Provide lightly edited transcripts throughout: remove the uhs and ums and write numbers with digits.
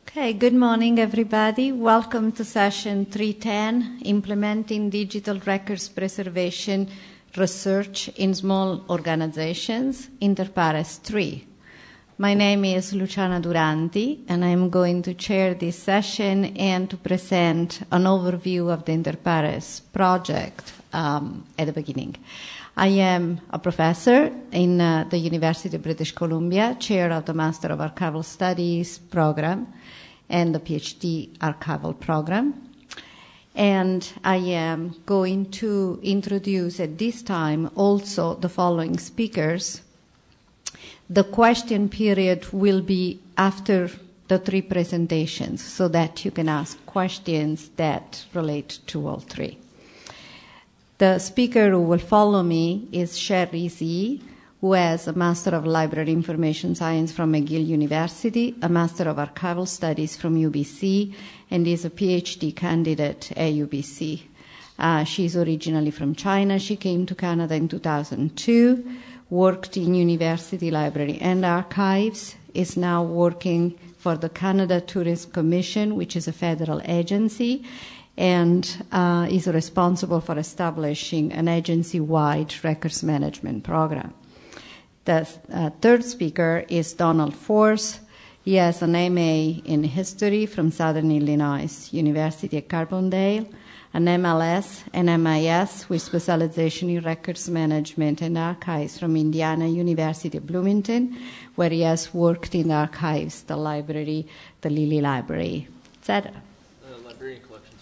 Okay, good morning, everybody. Welcome to session 310, Implementing Digital Records Preservation Research in Small Organizations, Interpares 3. My name is Luciana Duranti, and I'm going to chair this session and to present an overview of the Interpares project at the beginning. I am a professor in the University of British Columbia, chair of the Master of Archival Studies program and the PhD archival program. And I am going to introduce at this time also the following speakers. The question period will be after the three presentations so that you can ask questions that relate to all three. The speaker who will follow me is Sherry Z, who has a Master of Library Information Science from McGill University, a Master of Archival Studies from UBC, and is a PhD candidate at UBC. She's originally from China. She came to Canada in 2002, worked in University Library and Archives, is now working for the Canada Tourism Commission, which is a federal agency, and is responsible for establishing an agency-wide records management program. The third speaker is Donald Force. He has an MA in History from Southern Illinois University at Carbondale, an MLS and MIS with specialization in records management and archives from Indiana University of Bloomington, where he has worked in the archives, the library, the Lilly Library, etc. Librarian Collections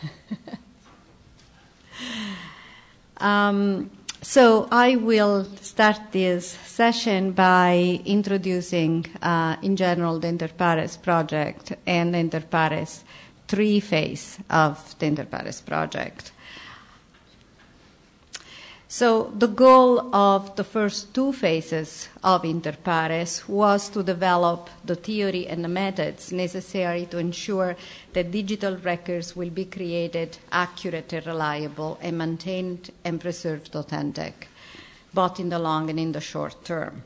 Project. So I will start this session by introducing, in general, the Interpares project and the Interpares 3 phase of the Interpares project. So the goal of the first 2 phases of Interpares was to develop the theory and the methods necessary to ensure that digital records will be created accurate and reliable and maintained and preserved authentic, both in the long and in the short term.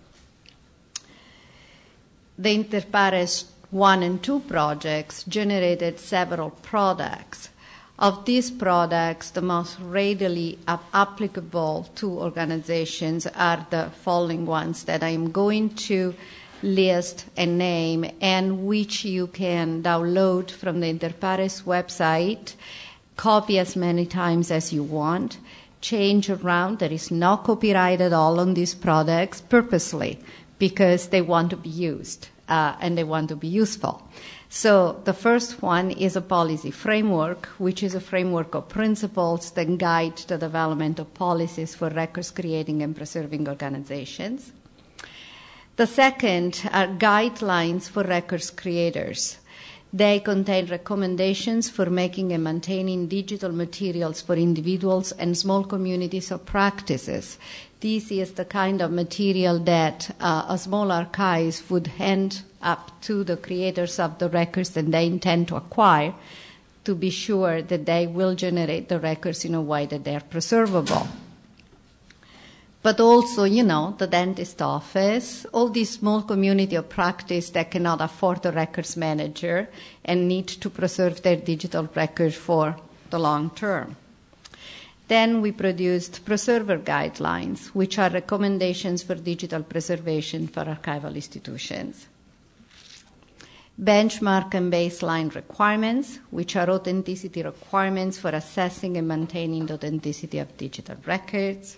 The Interpares 1 and 2 projects generated several products. Of these products, the most readily applicable to organizations are the following ones that I am going to list and name, and which you can download from the Interpares website, copy as many times as you want, change around. There is no copyright at all on these products purposely because they want to be used and they want to be useful. So the first one is a policy framework, which is a framework of principles that guide the development of policies for records creating and preserving organizations. The second are guidelines for records creators. They contain recommendations for making and maintaining digital materials for individuals and small communities of practices. This is the kind of material that a small archive would hand up to the creators of the records that they intend to acquire to be sure that they will generate the records in a way that they are preservable. But also, the dentist office, all these small community of practice that cannot afford a records manager and need to preserve their digital records for the long term. Then we produced preserver guidelines, which are recommendations for digital preservation for archival institutions. Benchmark and baseline requirements, which are authenticity requirements for assessing and maintaining the authenticity of digital records.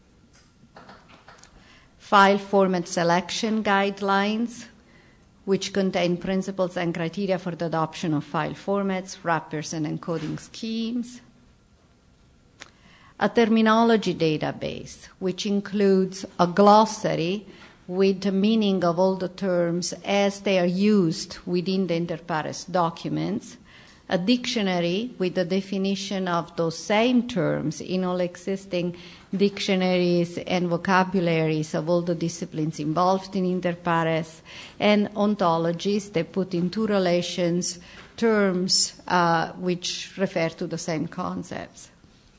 File format selection guidelines, which contain principles and criteria for the adoption of file formats, wrappers, and encoding schemes. A terminology database, which includes a glossary with the meaning of all the terms as they are used within the Interpares documents, a dictionary with the definition of those same terms in all existing dictionaries and vocabularies of all the disciplines involved in Interpares, and ontologies that put into relations terms which refer to the same concepts.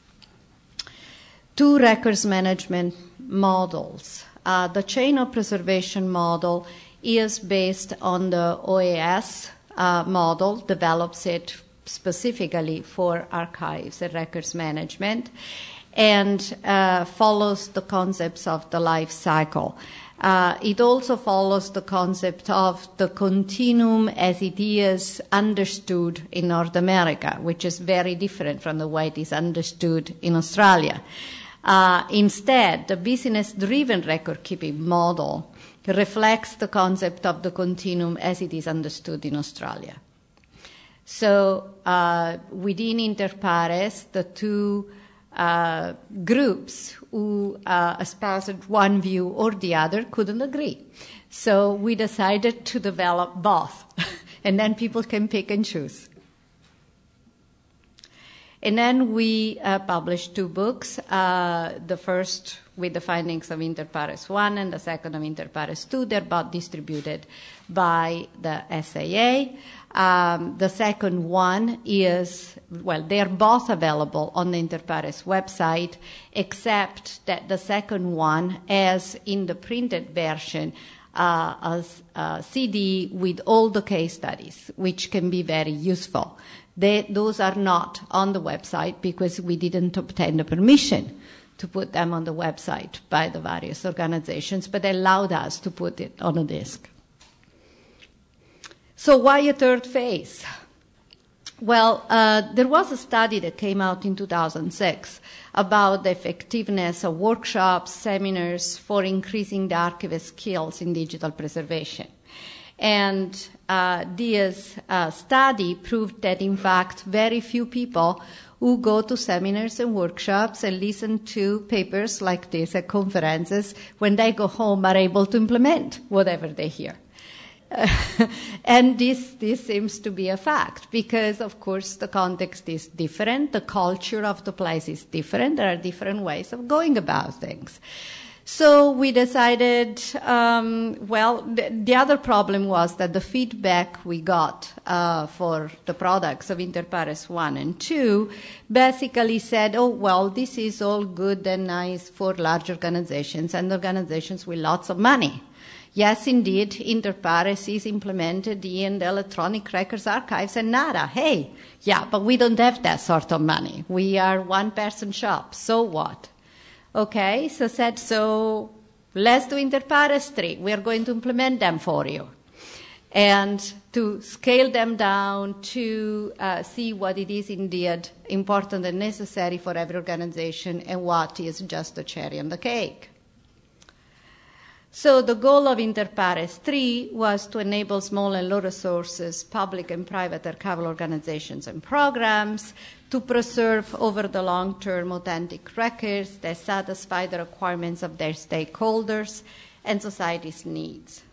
2 records management models. The chain of preservation model is based on the OAS model, develops it specifically for archives and records management, and follows the concepts of the life cycle. It also follows the concept of the continuum as it is understood in North America, which is very different from the way it is understood in Australia. Instead, the business-driven record-keeping model reflects the concept of the continuum as it is understood in Australia. So within Inter Pares, the two groups who espoused one view or the other couldn't agree. So we decided to develop both, and then people can pick and choose. And then we published two books, the first with the findings of Inter Pares 1 and the second of Inter Pares 2. They're both distributed by the SAA. The second one is, well, they're both available on the Inter Pares website, except that the second one has in the printed version a CD with all the case studies, which can be very useful. Those are not on the website because we didn't obtain the permission to put them on the website by the various organizations, but they allowed us to put it on a disk. So why a third phase? Well, there was a study that came out in 2006 about the effectiveness of workshops, seminars for increasing the archivist skills in digital preservation. And this study proved that, in fact, very few people who go to seminars and workshops and listen to papers like this at conferences, when they go home, are able to implement whatever they hear. And this seems to be a fact because, of course, the context is different, the culture of the place is different, there are different ways of going about things. So we decided, the other problem was that the feedback we got for the products of Inter Pares 1 and 2 basically said, oh, well, this is all good and nice for large organizations and organizations with lots of money. Yes, indeed, Inter Pares is implemented in the electronic records archives and nada. Hey, yeah, but we don't have that sort of money. We are one-person shop, so what? Okay, so let's do Inter Pares 3. We are going to implement them for you. And to scale them down to see what it is indeed important and necessary for every organization and what is just the cherry on the cake. So the goal of Inter Pares 3 was to enable small and low resources, public and private archival organizations and programs to preserve over the long term authentic records that satisfy the requirements of their stakeholders and society's needs.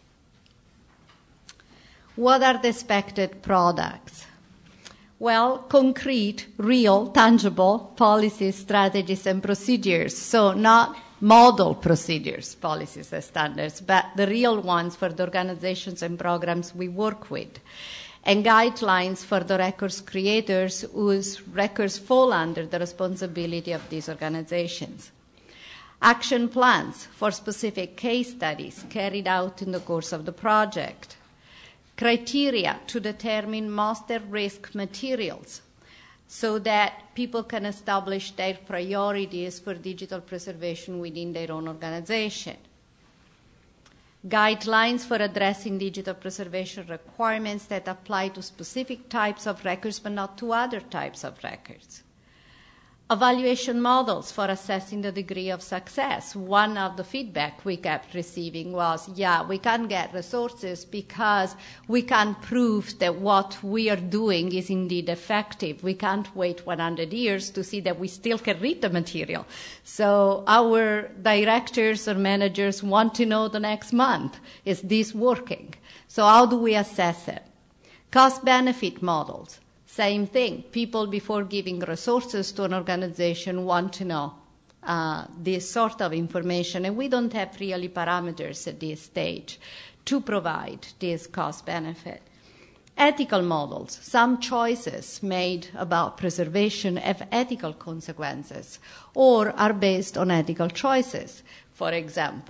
What are the expected products? Well, concrete, real, tangible policies, strategies, and procedures. So not model procedures, policies, and standards, but the real ones for the organizations and programs we work with, and guidelines for the records creators whose records fall under the responsibility of these organizations. Action plans for specific case studies carried out in the course of the project. Criteria to determine most at-risk materials so that people can establish their priorities for digital preservation within their own organization. Guidelines for addressing digital preservation requirements that apply to specific types of records but not to other types of records. Evaluation models for assessing the degree of success. One of the feedback we kept receiving was, we can't get resources because we can't prove that what we are doing is indeed effective. We can't wait 100 years to see that we still can read the material. So our directors or managers want to know the next month, is this working? So how do we assess it? Cost-benefit models. Same thing. People, before giving resources to an organization, want to know this sort of information, and we don't have really parameters at this stage to provide this cost-benefit. Ethical models. Some choices made about preservation have ethical consequences or are based on ethical choices. For example,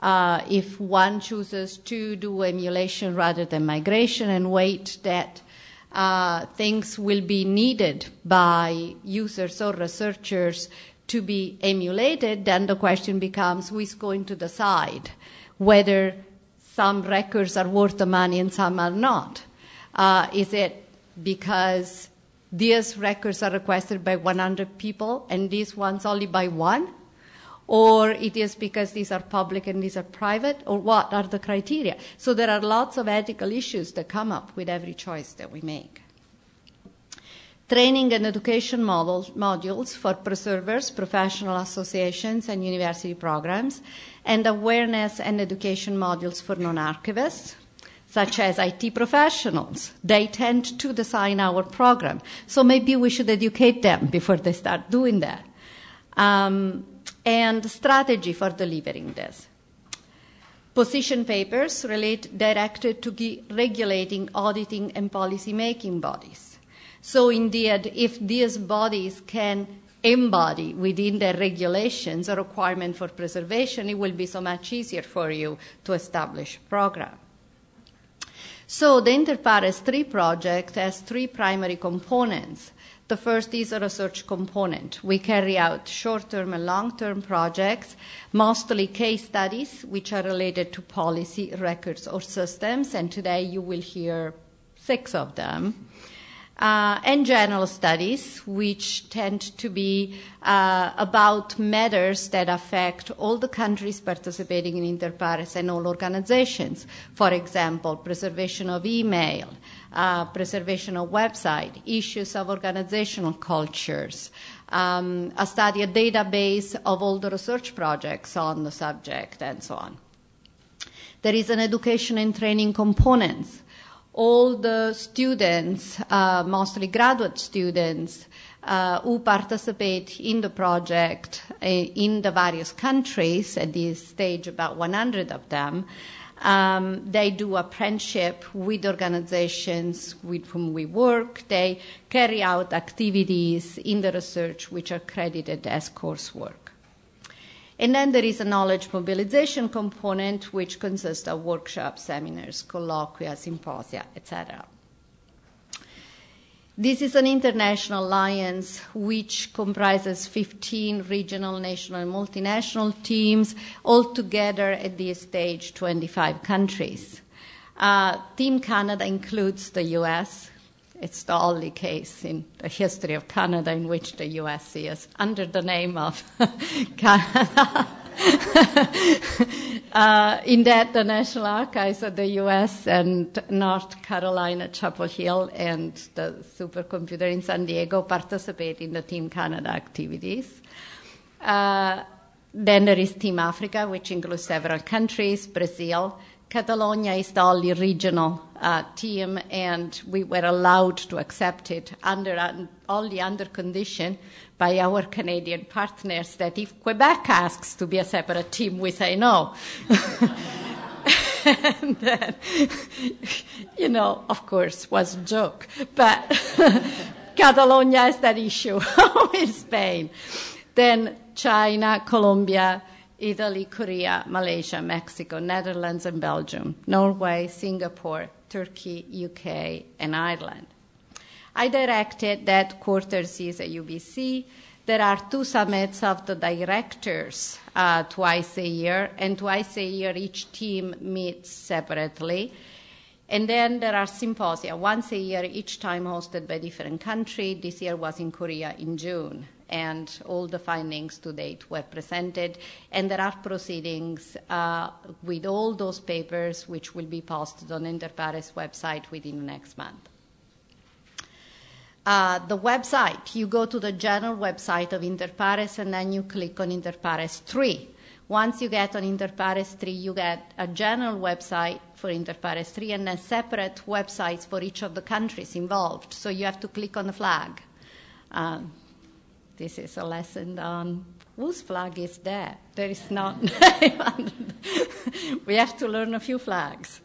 if one chooses to do emulation rather than migration and wait that things will be needed by users or researchers to be emulated, then the question becomes who is going to decide whether some records are worth the money and some are not. Is it because these records are requested by 100 people and these ones only by one? Or it is because these are public and these are private? Or what are the criteria? So there are lots of ethical issues that come up with every choice that we make. Training and education modules for preservers, professional associations, and university programs, and awareness and education modules for non-archivists, such as IT professionals. They tend to design our program, so maybe we should educate them before they start doing that. And strategy for delivering this. Position papers directed to regulating, auditing, and policy-making bodies. So indeed, if these bodies can embody within their regulations a requirement for preservation, it will be so much easier for you to establish a program. So the INTERPARES 3 project has three primary components. The first is a research component. We carry out short-term and long-term projects, mostly case studies, which are related to policy, records, or systems, and today you will hear 6 of them. And general studies, which tend to be about matters that affect all the countries participating in INTERPARES and all organizations. For example, preservation of email, preservation of website, issues of organizational cultures, a database of all the research projects on the subject, and so on. There is an education and training component. All the students, mostly graduate students, who participate in the project in the various countries, at this stage about 100 of them, they do apprenticeship with organizations with whom we work. They carry out activities in the research which are credited as coursework. And then there is a knowledge mobilization component, which consists of workshops, seminars, colloquia, symposia, etc. This is an international alliance which comprises 15 regional, national, and multinational teams, altogether at this stage 25 countries. Team Canada includes the U.S., It's the only case in the history of Canada in which the U.S. is under the name of Canada. In that, the National Archives of the U.S. and North Carolina, Chapel Hill, and the supercomputer in San Diego participate in the Team Canada activities. Then there is Team Africa, which includes several countries, Brazil. Catalonia is the only regional team, and we were allowed to accept it only under condition by our Canadian partners that if Quebec asks to be a separate team, we say no. And then, of course, was a joke. But Catalonia is that issue with Spain. Then China, Colombia, Italy, Korea, Malaysia, Mexico, Netherlands, and Belgium, Norway, Singapore, Turkey, UK, and Ireland. I directed that quarter-seas at UBC. There are 2 summits of the directors twice a year, and twice a year each team meets separately. And then there are symposia, once a year, each time hosted by a different country. This year was in Korea in June, and all the findings to date were presented. And there are proceedings with all those papers which will be posted on INTERPARES website within the next month. The website, you go to the general website of INTERPARES and then you click on INTERPARES 3. Once you get on INTERPARES 3, you get a general website for INTERPARES 3 and then separate websites for each of the countries involved. So you have to click on the flag. This is a lesson on whose flag is there. There is not. We have to learn a few flags.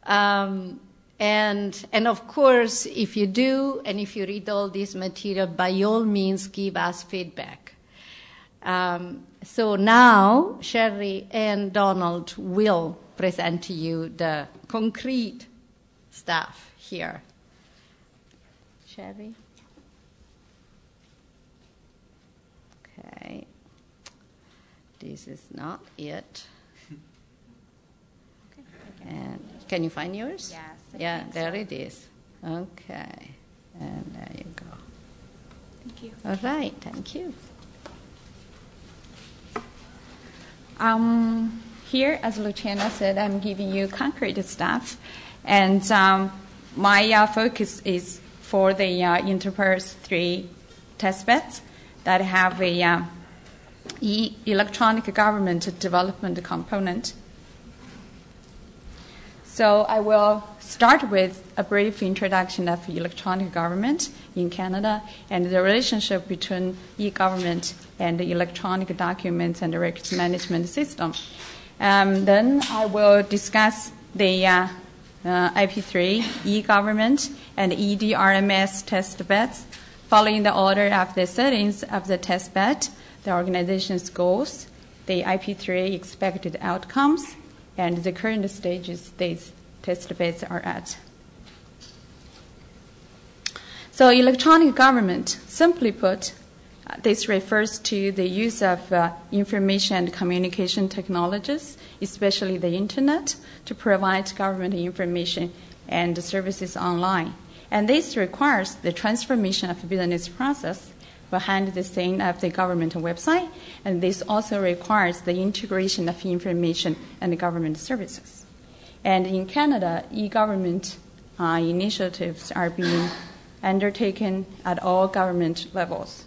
And of course, if you do, and if you read all this material, by all means, give us feedback. So now Sherry and Donald will present to you the concrete stuff here. Sherry? Okay. This is not it. And can you find yours? Yes. Yeah, there it is. Okay. And there you go. Thank you. All right, thank you. Here, as Luciana said, I'm giving you concrete stuff. And my focus is for the Enterprise 3 testbeds that have a electronic government development component. So I will start with a brief introduction of electronic government in Canada and the relationship between e-government and the electronic documents and the records management system. Then I will discuss the IP3, e-government, and EDRMS test beds, following the order of the settings of the test bed, the organization's goals, the IP3 expected outcomes, and the current stages these test beds are at. So electronic government, simply put, this refers to the use of information and communication technologies, especially the internet, to provide government information and services online. And this requires the transformation of the business process behind the scene of the government website, and this also requires the integration of information and government services. And in Canada, e-government initiatives are being undertaken at all government levels.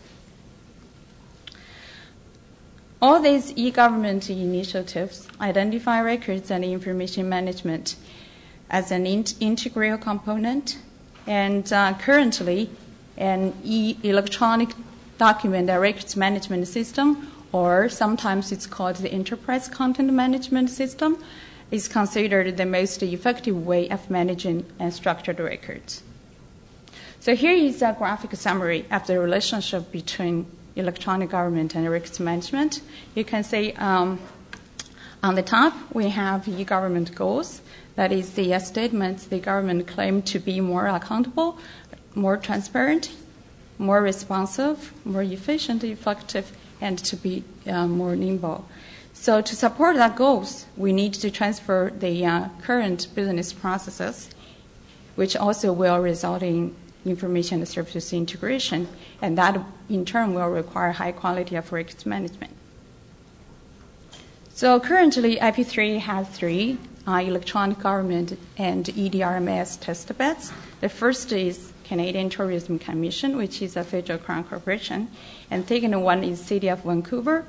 All these e-government initiatives identify records and information management as an integral component, and currently an electronic document and records management system, or sometimes it's called the enterprise content management system, is considered the most effective way of managing and structured records. So here is a graphic summary of the relationship between electronic government and records management. You can see on the top we have e-government goals. That is the statements the government claimed to be more accountable, more transparent, more responsive, more efficient, effective, and to be more nimble. So to support that goals, we need to transfer the current business processes, which also will result in information and services integration, and that in turn will require high quality of records management. So currently, IP3 has 3 electronic government and EDRMS test beds. The first is Canadian Tourism Commission, which is a federal crown corporation, and the second one is City of Vancouver,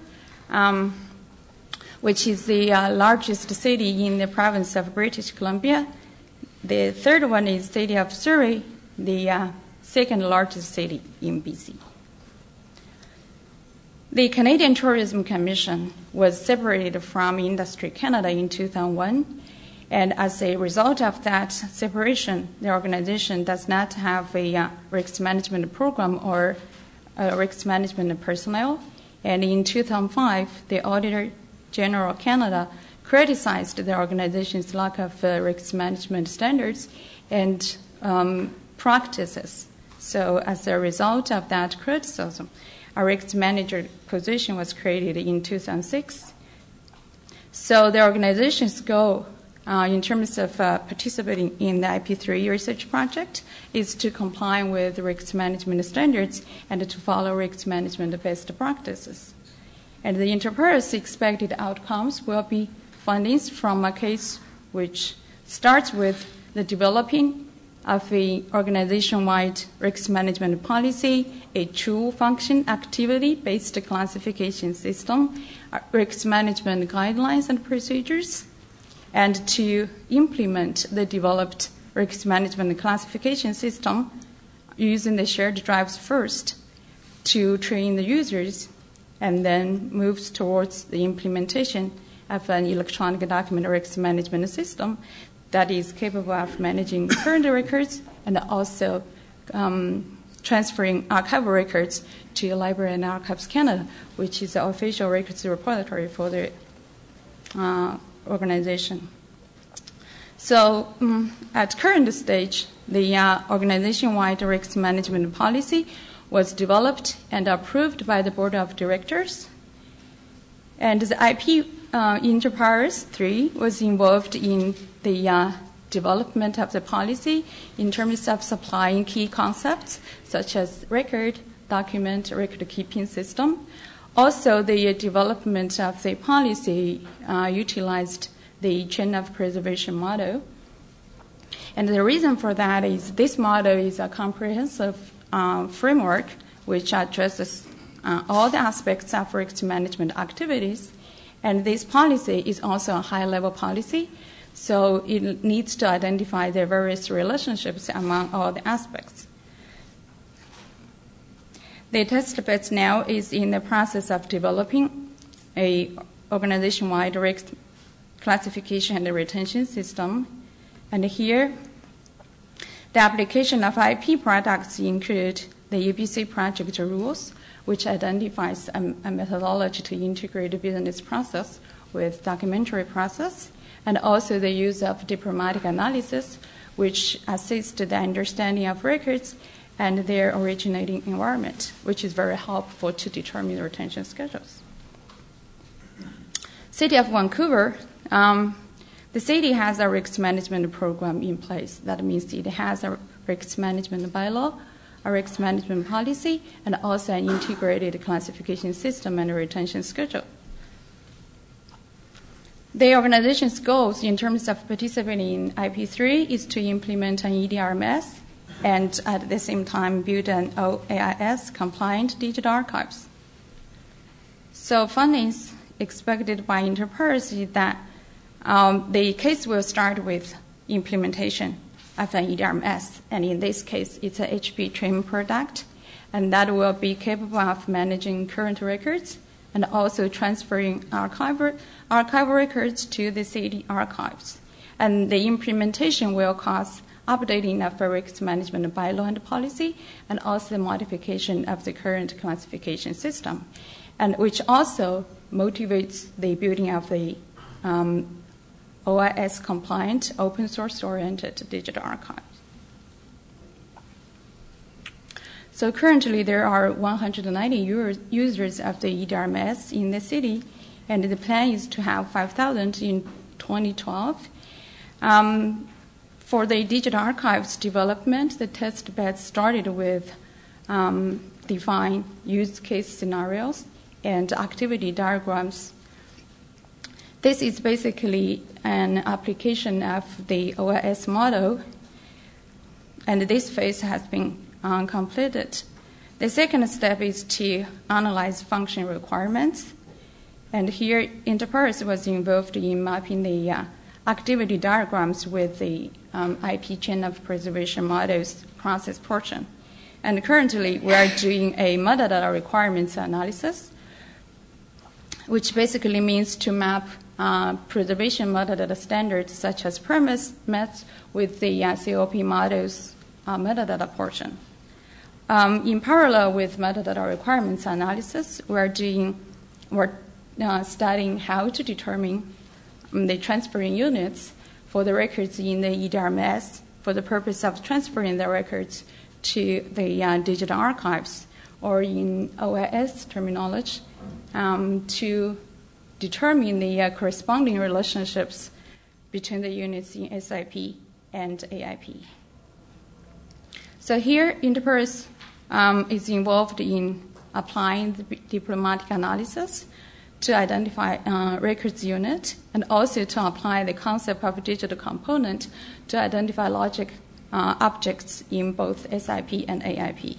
which is the largest city in the province of British Columbia. The third one is City of Surrey, the second largest city in BC. The Canadian Tourism Commission was separated from Industry Canada in 2001, and as a result of that separation, the organization does not have a risk management program or risk management personnel. And in 2005, the Auditor General of Canada criticized the organization's lack of risk management standards and practices. So as a result of that criticism, a risk manager position was created in 2006. So the organization's goal in terms of participating in the IP3 research project is to comply with risk management standards and to follow risk management best practices. And the enterprise expected outcomes will be findings from a case which starts with the developing of a organization-wide risk management policy, a true function activity-based classification system, risk management guidelines and procedures, and to implement the developed risk management classification system using the shared drives first to train the users, and then moves towards the implementation of an electronic document risk management system that is capable of managing current records and also transferring archival records to Library and Archives Canada, which is the official records repository for the organization. So at current stage, the organization-wide records management policy was developed and approved by the Board of Directors. And the IP Enterprise 3 was involved in the development of the policy in terms of supplying key concepts such as record, document, record-keeping system. Also, the development of the policy utilized the chain of preservation model. And the reason for that is this model is a comprehensive framework which addresses all the aspects of records management activities. And this policy is also a high-level policy, so it needs to identify the various relationships among all the aspects. The test bed now is in the process of developing a organization-wide record classification and retention system. And here, the application of IP products include the UBC project rules, which identifies a methodology to integrate the business process with documentary process, and also the use of diplomatic analysis, which assists the understanding of records and their originating environment, which is very helpful to determine the retention schedules. City of Vancouver, the city has a records management program in place. That means it has a records management bylaw, a records management policy, and also an integrated classification system and a retention schedule. The organization's goals in terms of participating in IP3 is to implement an EDRMS and at the same time build an OAIS-compliant digital archives. So fundings expected by Enterprise is that the case will start with implementation of an EDRMS, and in this case, it's a HP trim product, and that will be capable of managing current records and also transferring archival records to the city archives. And the implementation will cause updating of the records management bylaw and policy, and also the modification of the current classification system, and which also motivates the building of the OIS-compliant, open-source-oriented digital archive. So currently, there are 190 users of the EDRMS in the city, and the plan is to have 5,000 in 2012. For the digital archives development, the test bed started with define use case scenarios and activity diagrams. This is basically an application of the OIS model, and this phase has been completed. The second step is to analyze function requirements, and here Enterprise was involved in mapping the activity diagrams with the IP chain of preservation models process portion. And currently, we are doing a metadata requirements analysis, which basically means to map preservation metadata standards such as premise met with the COP models metadata portion. In parallel with metadata requirements analysis, we're studying how to determine the transferring units for the records in the EDRMS for the purpose of transferring the records to the digital archives, or in OIS terminology, to determine the corresponding relationships between the units in SIP and AIP. So here, Enterprise is involved in applying the diplomatic analysis to identify records unit, and also to apply the concept of digital component to identify logic objects in both SIP and AIP.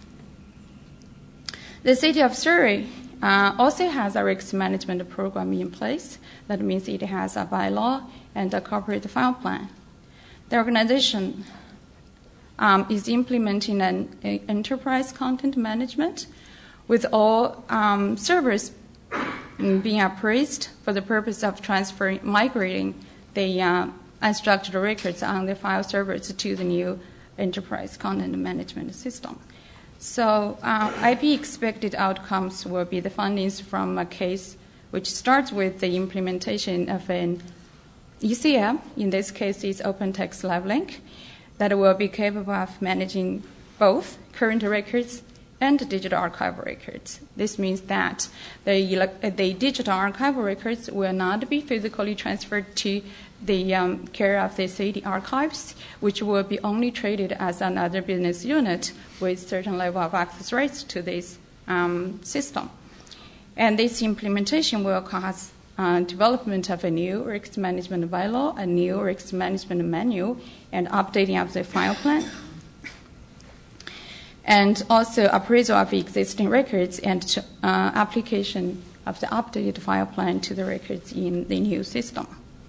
The City of Surrey also has a records management program in place. That means it has a bylaw and a corporate file plan. The organization is implementing an enterprise content management with all servers being appraised for the purpose of migrating the unstructured records on the file servers to the new enterprise content management system. So IP expected outcomes will be the findings from a case which starts with the implementation of an ECM, in this case it's OpenText Live Link, that will be capable of managing both current records and digital archival records. This means that the digital archival records will not be physically transferred to the care of the city archives, which will be only treated as another business unit with certain level of access rights to this system. And this implementation will cause development of a new records management bylaw, a new records management manual, and updating of the file plan, and also appraisal of existing records and application of the updated file plan to the records in the new system.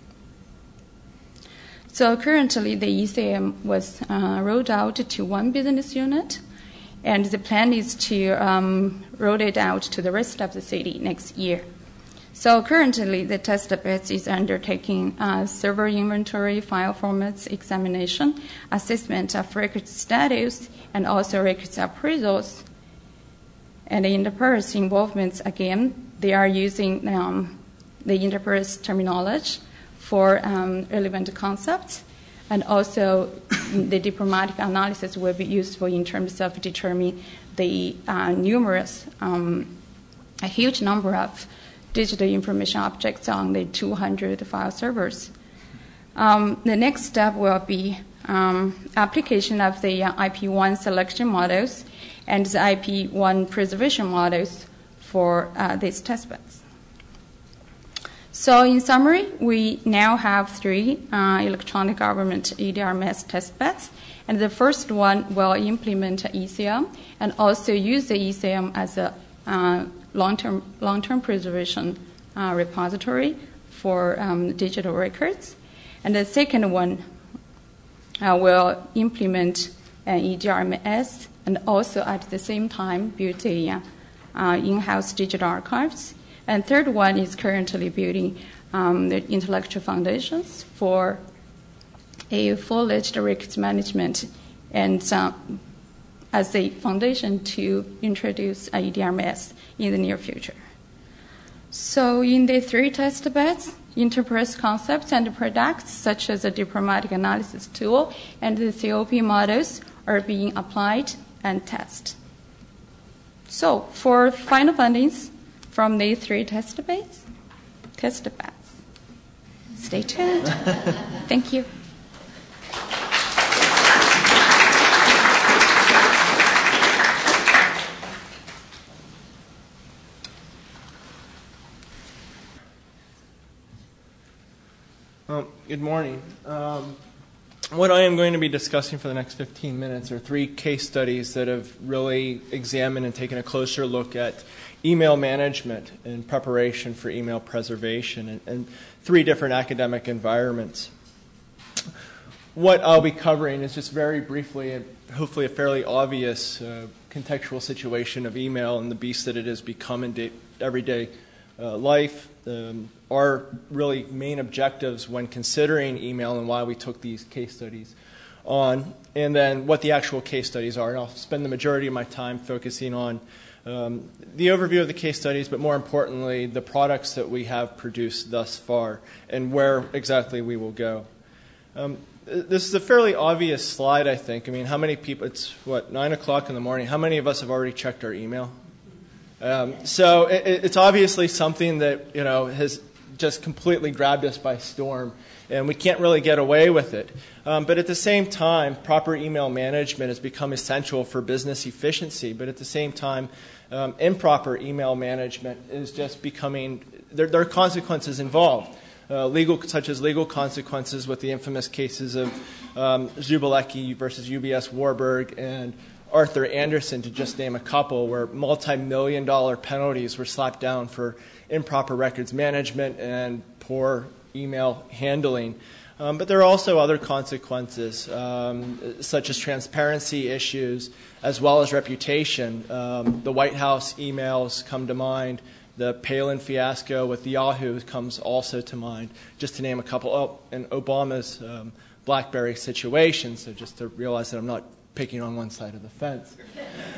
So currently the ECM was rolled out to one business unit, and the plan is to roll it out to the rest of the city next year. So currently the test bed is undertaking server inventory, file formats examination, assessment of record status, and also records appraisals. And the enterprise involvements, again, they are using the enterprise terminology for relevant concepts, and also the diplomatic analysis will be useful in terms of determining the a huge number of digital information objects on the 200 file servers. The next step will be application of the IP1 selection models and the IP1 preservation models for these testbeds. So in summary, we now have 3 electronic government EDRMS testbeds, and the first one will implement ECM and also use the ECM as a long-term preservation repository for digital records. And the second one will implement an EDRMS and also at the same time build a in-house digital archives. And third one is currently building the intellectual foundations for a full-fledged records management and as a foundation to introduce EDRMS in the near future. So in the 3 test beds, enterprise concepts and products such as the diplomatic analysis tool and the COP models are being applied and tested. So for final findings from the 3 test beds, stay tuned. Thank you. Good morning. What I am going to be discussing for the next 15 minutes are 3 case studies that have really examined and taken a closer look at email management in preparation for email preservation and 3 different academic environments. What I'll be covering is just very briefly and hopefully a fairly obvious contextual situation of email and the beast that it has become in everyday life. Our really main objectives when considering email and why we took these case studies on, and then what the actual case studies are. And I'll spend the majority of my time focusing on the overview of the case studies, but more importantly, the products that we have produced thus far and where exactly we will go. This is a fairly obvious slide, I think. I mean, how many people, it's 9 o'clock in the morning, how many of us have already checked our email? So it's obviously something that, has just completely grabbed us by storm, and we can't really get away with it. But at the same time, proper email management has become essential for business efficiency. But at the same time, improper email management is just becoming, there are consequences involved, such as legal consequences with the infamous cases of Zubalecki versus UBS Warburg and Arthur Anderson, to just name a couple, where multi-million-dollar penalties were slapped down for improper records management and poor email handling. But there are also other consequences, such as transparency issues, as well as reputation. The White House emails come to mind. The Palin fiasco with Yahoo comes also to mind, just to name a couple. Oh, and Obama's BlackBerry situation, so just to realize that I'm not picking on one side of the fence.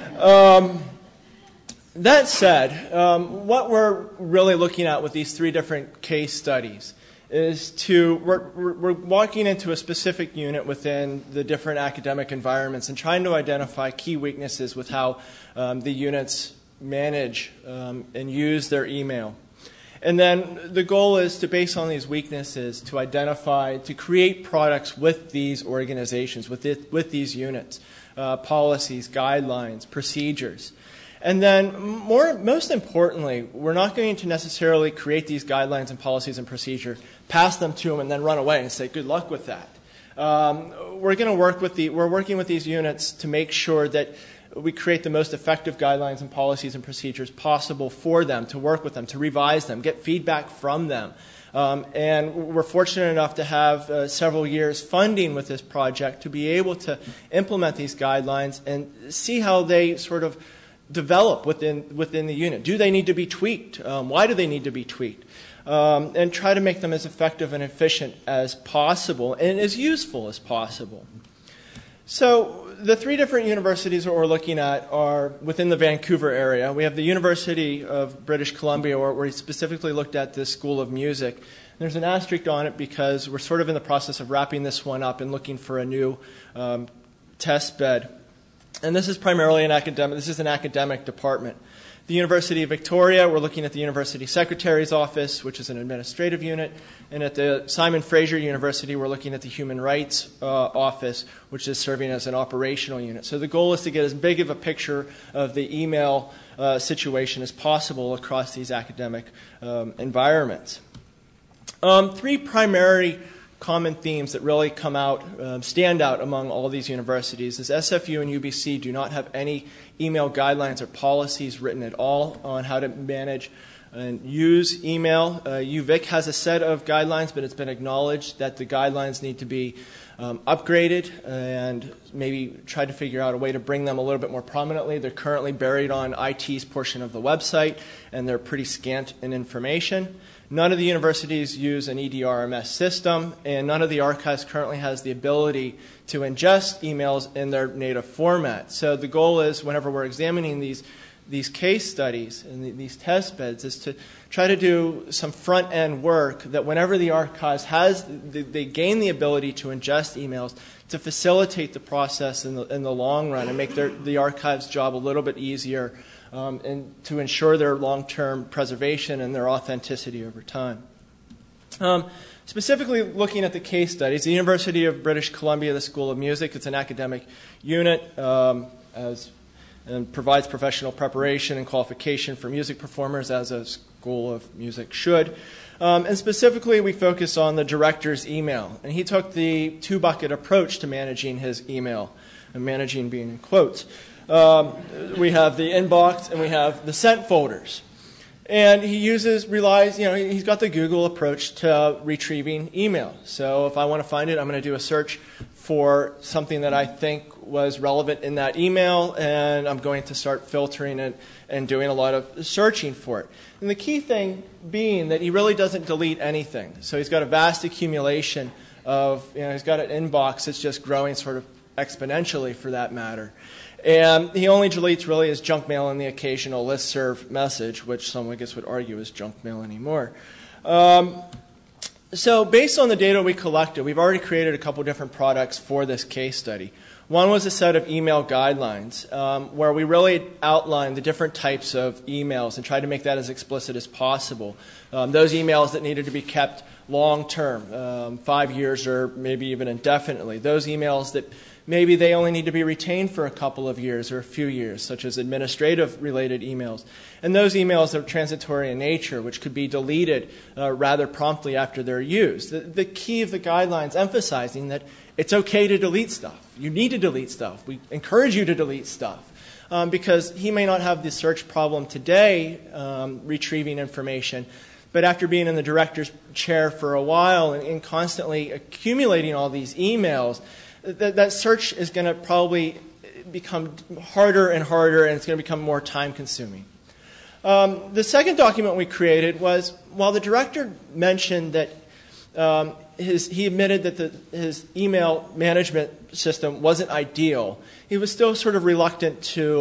That said, what we're really looking at with these three different case studies is we're walking into a specific unit within the different academic environments and trying to identify key weaknesses with how the units manage and use their email. And then the goal is to, based on these weaknesses, to identify, to create products with these organizations, with these units, policies, guidelines, procedures. And then, most importantly, we're not going to necessarily create these guidelines and policies and procedure, pass them to them, and then run away and say, good luck with that. We're working with these units to make sure that we create the most effective guidelines and policies and procedures possible for them, to work with them, to revise them, get feedback from them. And we're fortunate enough to have several years funding with this project to be able to implement these guidelines and see how they sort of develop within the unit. Do they need to be tweaked? Why do they need to be tweaked? And try to make them as effective and efficient as possible and as useful as possible. So the three different universities that we're looking at are within the Vancouver area. We have the University of British Columbia, where we specifically looked at the School of Music. There's an asterisk on it because we're sort of in the process of wrapping this one up and looking for a new test bed. And this is primarily an academic department. The University of Victoria, we're looking at the University Secretary's Office, which is an administrative unit. And at the Simon Fraser University, we're looking at the Human Rights Office, which is serving as an operational unit. So the goal is to get as big of a picture of the email situation as possible across these academic environments. Three primary common themes that really come out, stand out among all these universities is SFU and UBC do not have any email guidelines or policies written at all on how to manage and use email. UVic has a set of guidelines, but it's been acknowledged that the guidelines need to be upgraded and maybe try to figure out a way to bring them a little bit more prominently. They're currently buried on IT's portion of the website, and they're pretty scant in information. None of the universities use an EDRMS system, and none of the archives currently has the ability to ingest emails in their native format. So the goal is, whenever we're examining these case studies and these test beds, is to try to do some front-end work that whenever the archives they gain the ability to ingest emails, to facilitate the process in the long run and make the archives' job a little bit easier, and to ensure their long-term preservation and their authenticity over time. Specifically looking at the case studies, the University of British Columbia, the School of Music, it's an academic unit and provides professional preparation and qualification for music performers, as a school of music should. And specifically, we focus on the director's email. And he took the two-bucket approach to managing his email, and managing being in quotes. We have the inbox and we have the sent folders. And he's got the Google approach to retrieving email. So if I want to find it, I'm going to do a search for something that I think was relevant in that email, and I'm going to start filtering it and doing a lot of searching for it. And the key thing being that he really doesn't delete anything. So he's got a vast accumulation of, he's got an inbox that's just growing sort of exponentially for that matter. And he only deletes really his junk mail and the occasional listserv message, which some, I guess, would argue is junk mail anymore. So based on the data we collected, we've already created a couple different products for this case study. One was a set of email guidelines where we really outlined the different types of emails and tried to make that as explicit as possible. Those emails that needed to be kept long-term, 5 years or maybe even indefinitely. Those emails that maybe they only need to be retained for a couple of years or a few years, such as administrative-related emails. And those emails that are transitory in nature, which could be deleted rather promptly after they're used. The key of the guidelines emphasizing that it's okay to delete stuff. You need to delete stuff. We encourage you to delete stuff. Because he may not have the search problem today retrieving information, but after being in the director's chair for a while and constantly accumulating all these emails, that search is going to probably become harder and harder, and it's going to become more time-consuming. The second document we created was, while the director mentioned that he admitted that his email management system wasn't ideal, he was still sort of reluctant to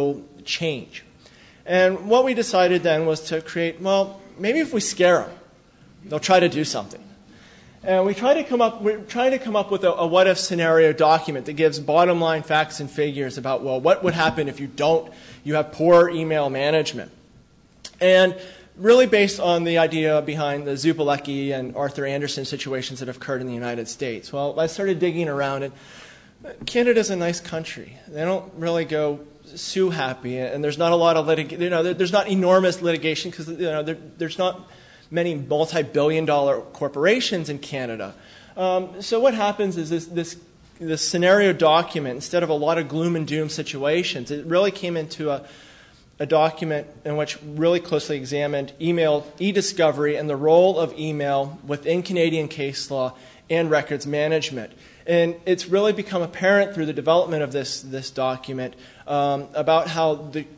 change. And what we decided then was to create, well, maybe if we scare them, they'll try to do something. And we're trying to come up with a what-if scenario document that gives bottom line facts and figures about, well, what would happen if you have poor email management. And really based on the idea behind the Zupalecki and Arthur Andersen situations that have occurred in the United States. Well, I started digging around, and Canada's a nice country. They don't really go sue happy, and there's not a lot of there's not enormous litigation because there's not many multi-billion-dollar corporations in Canada. So what happens is this scenario document, instead of a lot of gloom and doom situations, it really came into a document in which really closely examined email e-discovery and the role of email within Canadian case law and records management. And it's really become apparent through the development of this document about how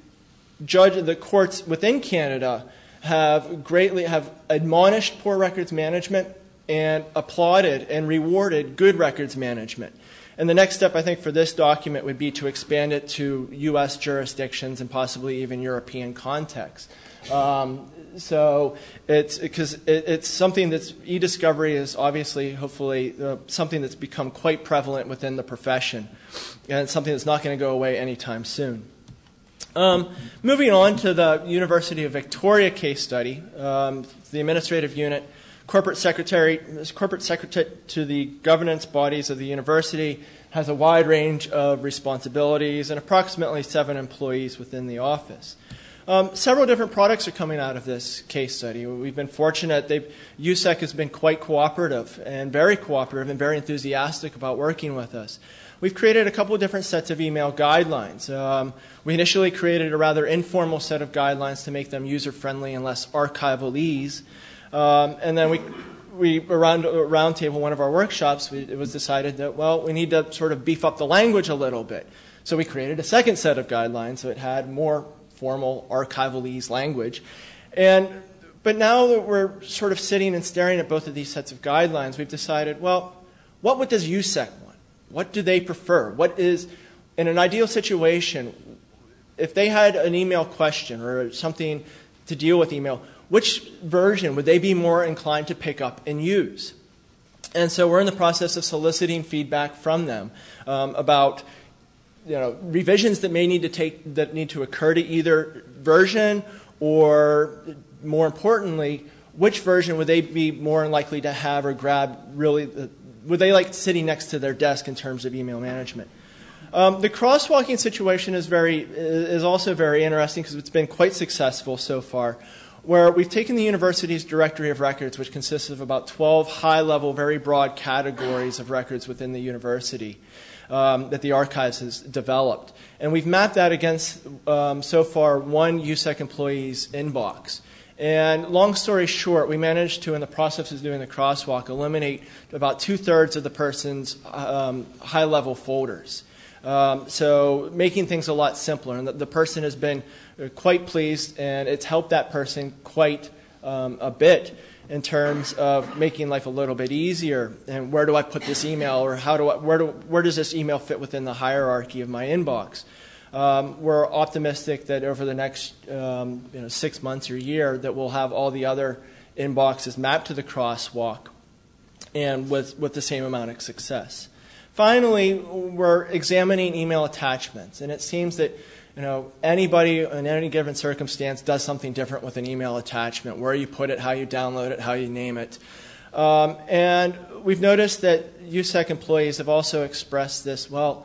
the courts within Canada have admonished poor records management and applauded and rewarded good records management. And the next step, I think, for this document would be to expand it to U.S. jurisdictions and possibly even European contexts. So it's something that's e-discovery is obviously, hopefully, something that's become quite prevalent within the profession, and it's something that's not going to go away anytime soon. Moving on to the University of Victoria case study, the administrative unit, corporate secretary to the governance bodies of the university, has a wide range of responsibilities and approximately 7 employees within the office. Several different products are coming out of this case study. We've been fortunate. USEC has been quite cooperative and very enthusiastic about working with us. We've created a couple of different sets of email guidelines. We initially created a rather informal set of guidelines to make them user-friendly and less archivalese. And then around a round table, one of our workshops, it was decided that, well, we need to sort of beef up the language a little bit. So we created a second set of guidelines, so it had more formal archivalese language. But now that we're sort of sitting and staring at both of these sets of guidelines, we've decided, well, what does USEC want? What do they prefer? What is, in an ideal situation, if they had an email question or something to deal with email, which version would they be more inclined to pick up and use? And so we're in the process of soliciting feedback from them about revisions that need to occur to either version, or more importantly, which version would they be more likely to have or grab would they like sitting next to their desk in terms of email management? The crosswalking situation is also very interesting because it's been quite successful so far, where we've taken the university's directory of records, which consists of about 12 high-level, very broad categories of records within the university that the archives has developed. And we've mapped that against, so far, one USEC employee's inbox. And long story short, we managed to, in the process of doing the crosswalk, eliminate about 2/3 of the person's high-level folders. So making things a lot simpler. And the person has been quite pleased, and it's helped that person quite a bit in terms of making life a little bit easier. And where do I put this email, or where does this email fit within the hierarchy of my inbox? We're optimistic that over the next 6 months or year that we'll have all the other inboxes mapped to the crosswalk, and with the same amount of success. Finally, we're examining email attachments, and it seems that anybody in any given circumstance does something different with an email attachment, where you put it, how you download it, how you name it. And we've noticed that USEC employees have also expressed this, well,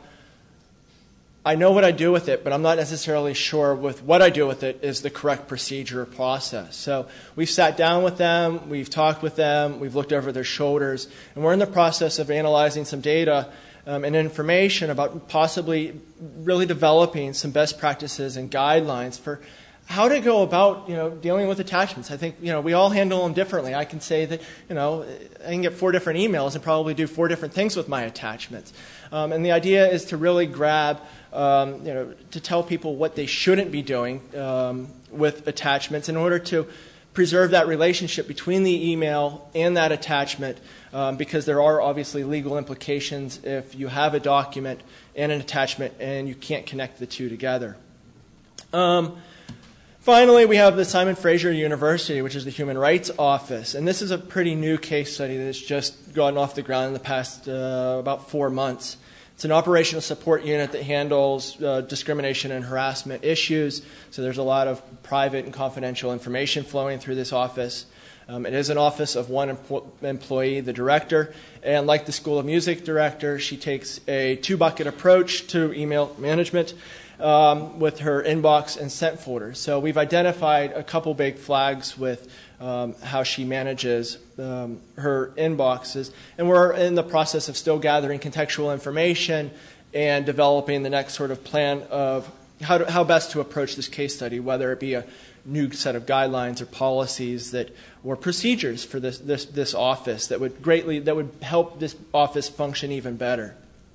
I know what I do with it, but I'm not necessarily sure with what I do with it is the correct procedure or process. So we've sat down with them, we've talked with them, we've looked over their shoulders, and we're in the process of analyzing some data and information about possibly really developing some best practices and guidelines for how to go about, dealing with attachments. I think, we all handle them differently. I can say that, I can get 4 different emails and probably do 4 different things with my attachments. And the idea is to really grab, to tell people what they shouldn't be doing with attachments in order to preserve that relationship between the email and that attachment, because there are obviously legal implications if you have a document and an attachment and you can't connect the two together. Finally, we have the Simon Fraser University, which is the Human Rights Office. And this is a pretty new case study that's just gotten off the ground in the past about 4 months. It's an operational support unit that handles discrimination and harassment issues. So there's a lot of private and confidential information flowing through this office. It is an office of one employee, the director. And like the School of Music director, she takes a 2-bucket approach to email management with her inbox and sent folders. So we've identified a couple big flags with how she manages her inboxes. And we're in the process of still gathering contextual information and developing the next sort of plan of how best to approach this case study, whether it be a new set of guidelines or policies or procedures for this office that would help this office function even better.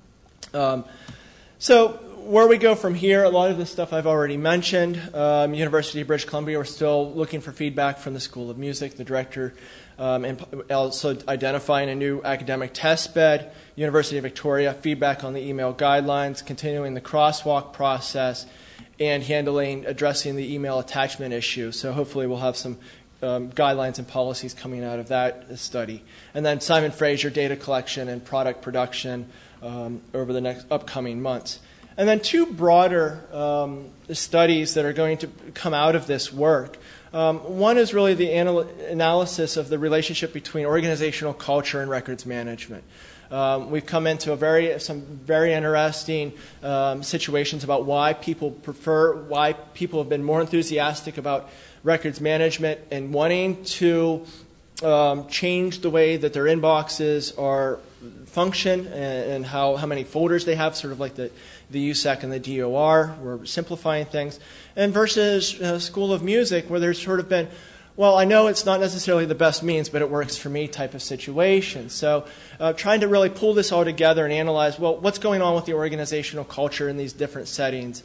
So where we go from here, a lot of the stuff I've already mentioned. University of British Columbia, we're still looking for feedback from the School of Music, the director, and also identifying a new academic test bed. University of Victoria, feedback on the email guidelines, continuing the crosswalk process, and addressing the email attachment issue. So hopefully we'll have some guidelines and policies coming out of that study. And then Simon Fraser, data collection and product production over the next upcoming months. And then 2 broader studies that are going to come out of this work. One is really the analysis of the relationship between organizational culture and records management. We've come into some very interesting situations about why people have been more enthusiastic about records management and wanting to change the way that their inboxes function and how many folders they have, sort of like the USEC and the DOR. We're simplifying things. And versus School of Music, where there's sort of been, well, I know it's not necessarily the best means, but it works for me type of situation. So trying to really pull this all together and analyze, well, what's going on with the organizational culture in these different settings,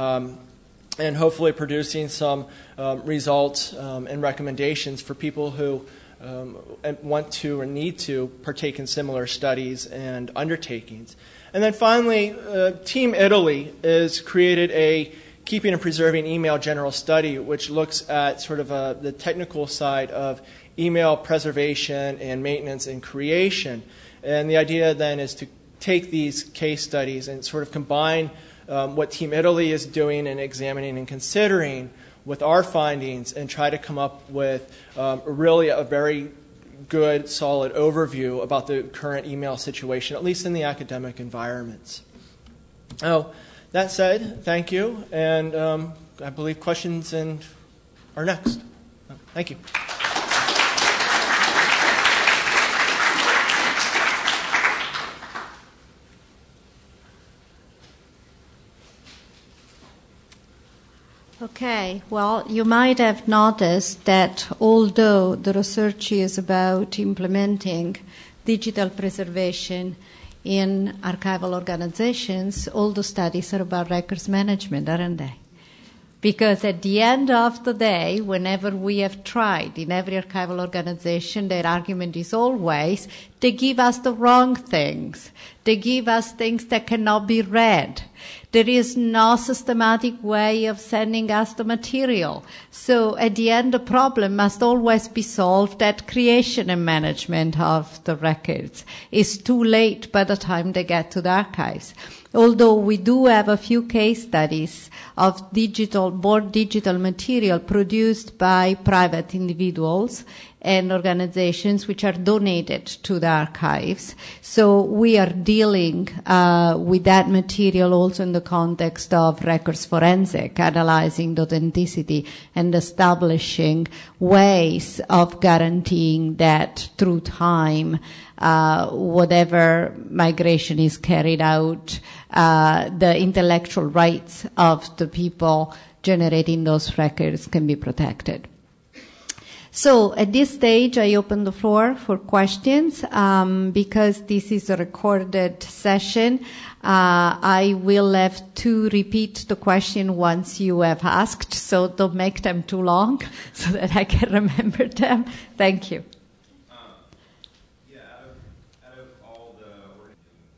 and hopefully producing some results and recommendations for people who want to or need to partake in similar studies and undertakings. And then finally, Team Italy has created a Keeping and Preserving Email General Study, which looks at sort of the technical side of email preservation and maintenance and creation. And the idea then is to take these case studies and sort of combine what Team Italy is doing and examining and considering with our findings and try to come up with really a very good, solid overview about the current email situation, at least in the academic environments. That said, thank you, and I believe questions are next. Thank you. Okay, well, you might have noticed that although the research is about implementing digital preservation in archival organizations, all the studies are about records management, aren't they? Because at the end of the day, whenever we have tried in every archival organization, their argument is always, they give us the wrong things. They give us things that cannot be read. There is no systematic way of sending us the material. So at the end, the problem must always be solved at creation and management of the records. It's too late by the time they get to the archives. Although we do have a few case studies of more digital material produced by private individuals and organizations which are donated to the archives. So we are dealing with that material also in the context of records forensic, analyzing the authenticity and establishing ways of guaranteeing that through time, whatever migration is carried out, the intellectual rights of the people generating those records can be protected. So at this stage, I open the floor for questions. Because this is a recorded session, I will have to repeat the question once you have asked, so don't make them too long so that I can remember them. Thank you. Out of all the organizations,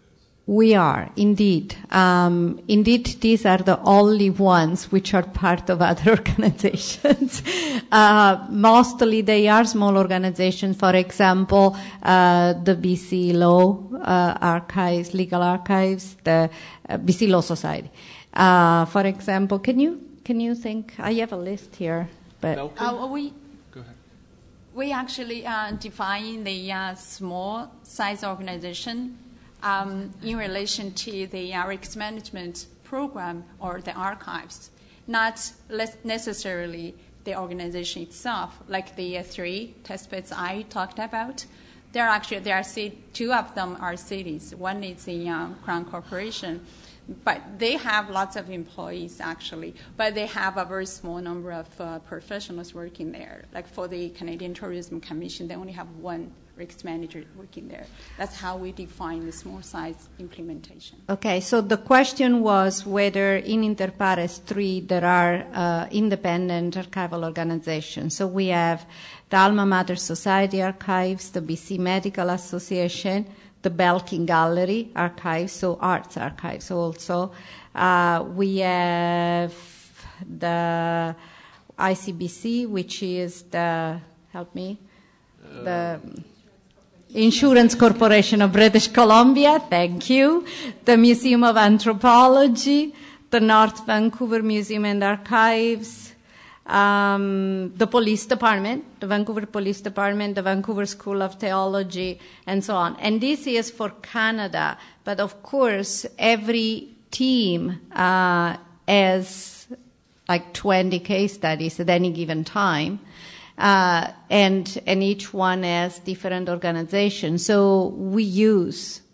We are, indeed. Indeed, these are the only ones which are part of other organizations. Mostly they are small organizations. For example, the BC Law Archives, Legal Archives, the BC Law Society. For example, can you think? I have a list here. But Go ahead. We actually define the small size organization in relation to the rights management program or the archives, not necessarily the organization itself, like the 3 testbeds I talked about. There are two of them are cities. One is the Crown Corporation, but they have lots of employees actually, but they have a very small number of professionals working there. Like for the Canadian Tourism Commission, they only have one rights manager working there. That's how we define the small size implementation. Okay, so the question was whether in Interpares 3 there are independent archival organizations. So we have the Alma Mater Society Archives, the BC Medical Association, the Belkin Gallery Archives, so arts archives also. We have the ICBC, which is the Insurance Corporation of British Columbia, thank you. The Museum of Anthropology, the North Vancouver Museum and Archives, the Police Department, the Vancouver Police Department, the Vancouver School of Theology, and so on. And this is for Canada, but of course every team has like 20 case studies at any given time. And each one has different organizations. So we use,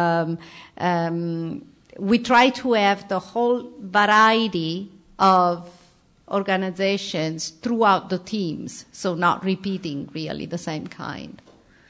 we try to have the whole variety of organizations throughout the teams, so not repeating really the same kind.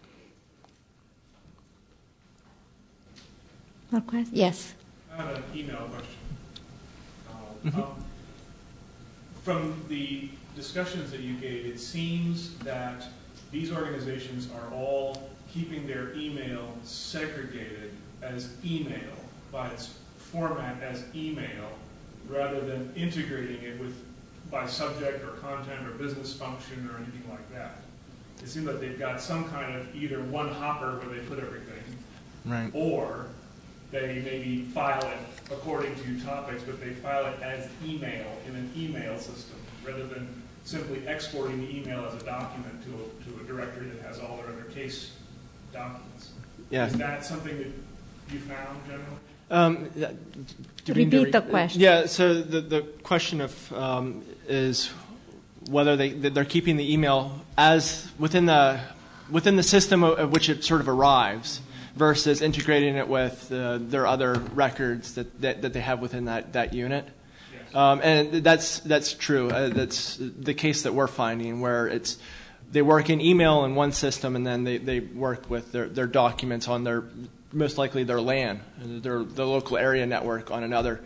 More questions? Yes. I have an email question. From the discussions that you gave, it seems that these organizations are all keeping their email segregated as email by its format as email, rather than integrating it by subject or content or business function or anything like that. It seems like they've got some kind of either one hopper where they put everything, Right. or they maybe file it according to topics, but they file it as email in an email system, rather than simply exporting the email as a document to a directory that has all their other case documents. Yeah. Is that something that you found generally? Repeat the question. Yeah, so the question of is whether they're keeping the email as within the system of which it sort of arrives, versus integrating it with their other records that they have within that unit. Yes. And that's true. That's the case that we're finding, where they work in email in one system, and then they work with their documents on their, most likely their LAN, the local area network, on another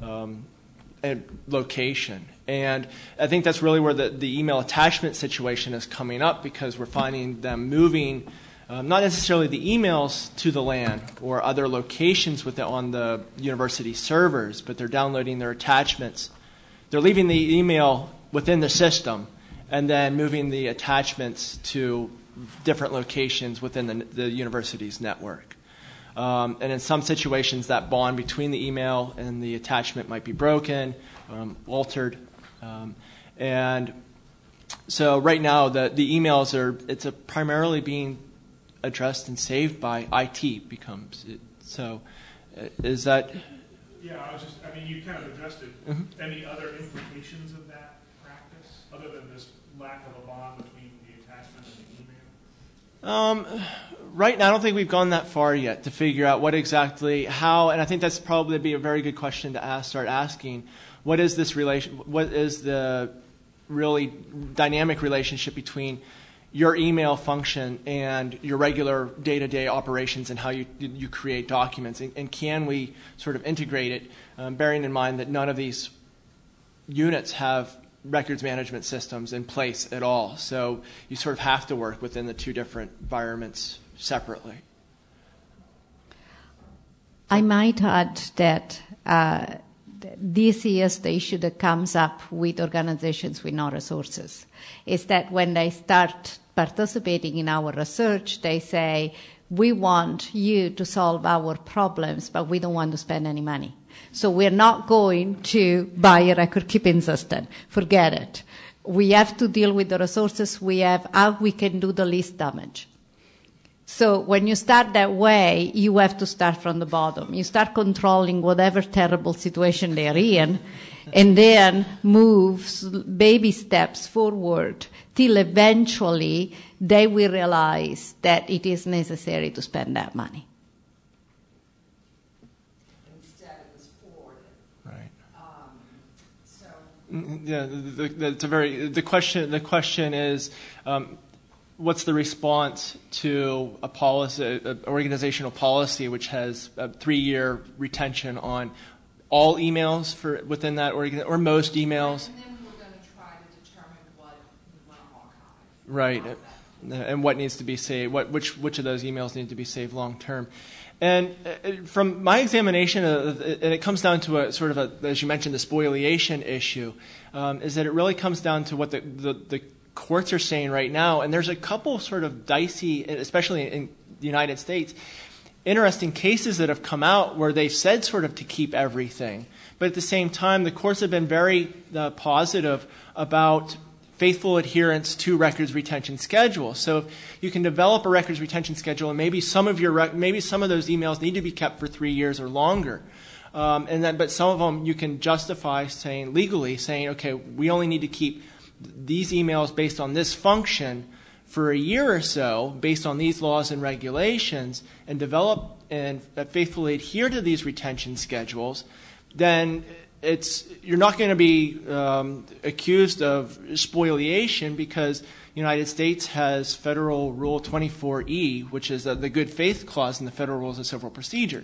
location. And I think that's really where the email attachment situation is coming up, because we're finding them moving not necessarily the emails to the LAN or other locations on the university servers, but they're downloading their attachments. They're leaving the email within the system and then moving the attachments to different locations within the university's network. And in some situations, that bond between the email and the attachment might be broken, altered. And so right now, the emails it's primarily being addressed and saved by IT becomes it. So is that? Yeah, you kind of addressed it. Mm-hmm. Any other implications of that practice, other than this lack of a bond between the attachment and the email? Right now, I don't think we've gone that far yet to figure out how, and I think that's probably be a very good question to start asking. What is this what is the really dynamic relationship between your email function and your regular day-to-day operations and how you create documents? And can we sort of integrate it, bearing in mind that none of these units have records management systems in place at all. So you sort of have to work within the two different environments separately. I might add that this is the issue that comes up with organizations with no resources, is that when they start participating in our research, they say, we want you to solve our problems, but we don't want to spend any money. So we're not going to buy a record-keeping system. Forget it. We have to deal with the resources we have, how we can do the least damage. So when you start that way, you have to start from the bottom. You start controlling whatever terrible situation they're in, and then move baby steps forward till eventually they will realize that it is necessary to spend that money. Instead, it was forwarded. Right. So. Yeah, the question is, what's the response to a policy, an organizational policy which has a 3-year retention on all emails for within that organization, or most emails? And then we're going to try to determine what we want to archive. Right, and what needs to be saved, which of those emails need to be saved long term. And from my examination, and it comes down to a sort of a, as you mentioned, the spoliation issue, is that it really comes down to what the courts are saying right now. And there's a couple sort of dicey, especially in the United States, interesting cases that have come out where they've said sort of to keep everything. But at the same time, the courts have been very positive about faithful adherence to records retention schedule. So if you can develop a records retention schedule, and maybe some of those emails need to be kept for 3 years or longer, but some of them you can justify legally saying, okay, we only need to keep these emails based on this function for a year or so, based on these laws and regulations, and develop and faithfully adhere to these retention schedules, then you're not going to be accused of spoliation, because the United States has Federal Rule 24E, which is the good faith clause in the Federal Rules of Civil Procedure.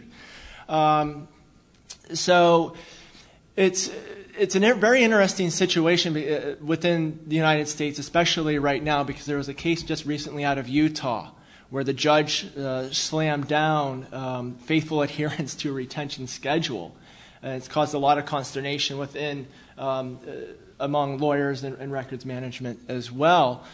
So it's a very interesting situation within the United States, especially right now, because there was a case just recently out of Utah where the judge slammed down faithful adherence to a retention schedule. And it's caused a lot of consternation within among lawyers and records management as well.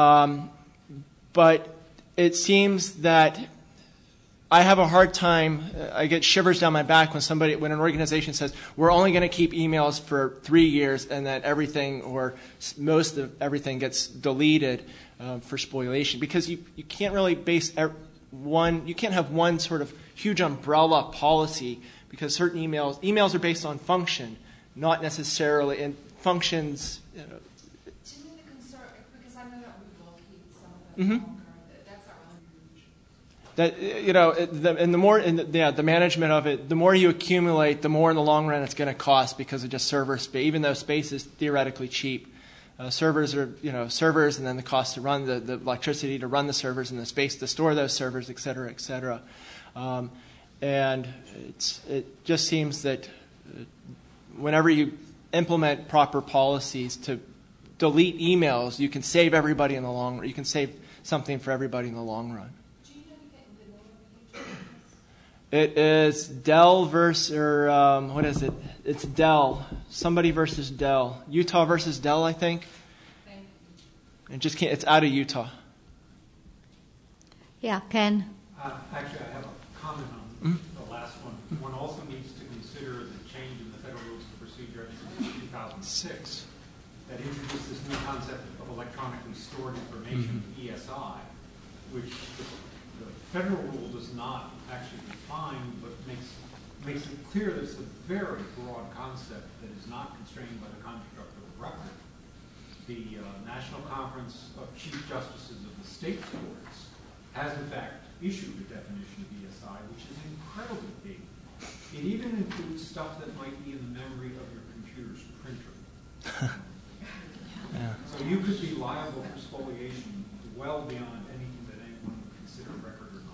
But it seems that I have a hard time, I get shivers down my back when an organization says, we're only going to keep emails for 3 years, and that everything or most of everything gets deleted for spoliation. Because you can't really you can't have one sort of huge umbrella policy, because certain emails are based on function, not necessarily, and functions. To me, the concern, because I know that we will keep some of them longer, that's not really huge. The management of it, the more you accumulate, the more in the long run it's going to cost, because of just server space. Even though space is theoretically cheap, servers are servers, and then the cost to run the electricity to run the servers, and the space to store those servers, et cetera, et cetera. And it just seems that whenever you implement proper policies to delete emails, you can save everybody in the long run. You can save something for everybody in the long run. Do you know the name of it is Dell versus, what is it? It's Dell. Somebody versus Dell. Utah versus Dell, I think. It's out of Utah. Yeah, Ken. Actually, I have a comment on the last one. One also needs to consider the change in the Federal Rules of Procedure in 2006 that introduced this new concept of electronically stored information, ESI, which the federal rule does not actually define, but makes it clear that it's a very broad concept that is not constrained by the construct of a record. The National Conference of Chief Justices of the State Courts has, in fact, issued a definition of ESI, which is incredibly big. It even includes stuff that might be in the memory of your computer's printer. Yeah. So you could be liable for spoliation well beyond anything that anyone would consider record or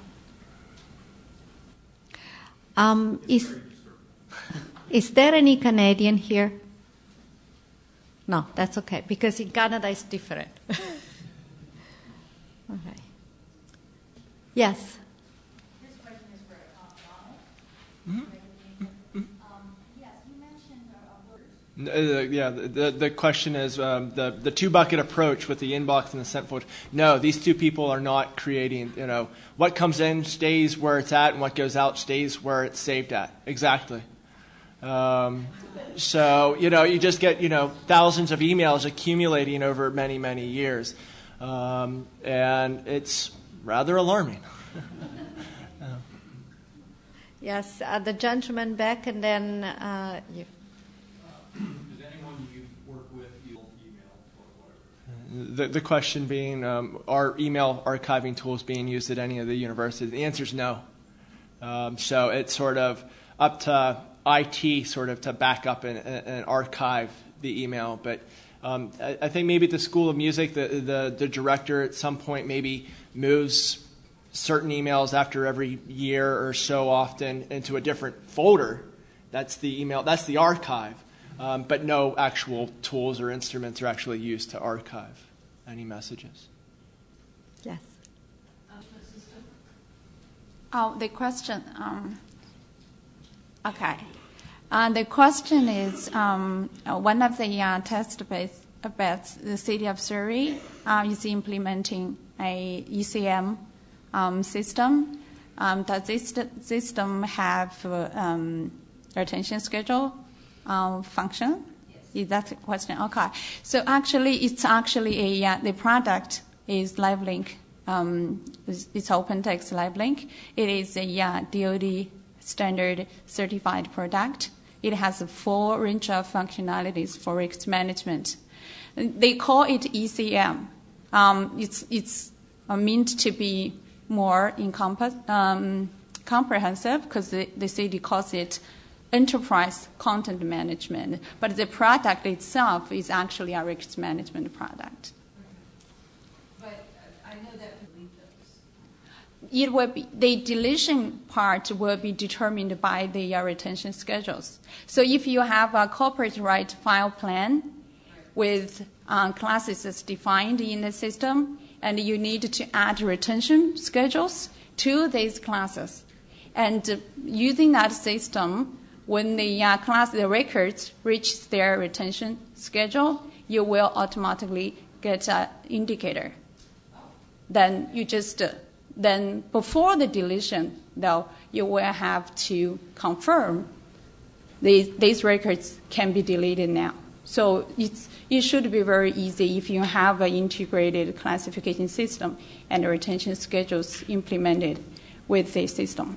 not. Is there any Canadian here? No, that's okay, because in Canada it's different. Okay. Yes. This question is for Donald. The question is the two-bucket approach with the inbox and the sent folder. No, these two people are not creating, what comes in stays where it's at and what goes out stays where it's saved at. Exactly. So, you just get, thousands of emails accumulating over many, many years. And it's rather alarming. Yes, the gentleman back and then you. Does anyone you work with use email or whatever? The question being, are email archiving tools being used at any of the universities? The answer is no. So it's sort of up to IT sort of to back up and archive the email. But I think maybe at the School of Music, the director at some point maybe moves certain emails after every year or so often into a different folder. That's the email. That's the archive. But no actual tools or instruments are actually used to archive any messages. Yes. The question. Okay. The question is one of the test beds, the city of Surrey is implementing a ECM system. Does this system have retention schedule function? Yes. Is that the question? Okay. So actually, it's actually the product is LiveLink. It's OpenText LiveLink. It is a DoD standard certified product. It has a full range of functionalities for risk management. They call it ECM. It's meant to be more comprehensive because the city calls it enterprise content management. But the product itself is actually a risk management product. But I know that it will be, the deletion part will be determined by the retention schedules. So if you have a corporate right file plan with classes as defined in the system, and you need to add retention schedules to these classes, and using that system, when the the records reach their retention schedule, you will automatically get an indicator. Then you just then before the deletion, though, you will have to confirm these records can be deleted now. So it should be very easy if you have an integrated classification system and retention schedules implemented with the system.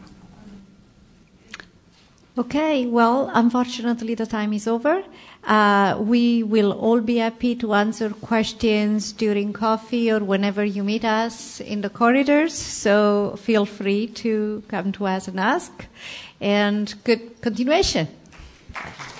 Okay, well, unfortunately the time is over. We will all be happy to answer questions during coffee or whenever you meet us in the corridors, so feel free to come to us and ask. And good continuation.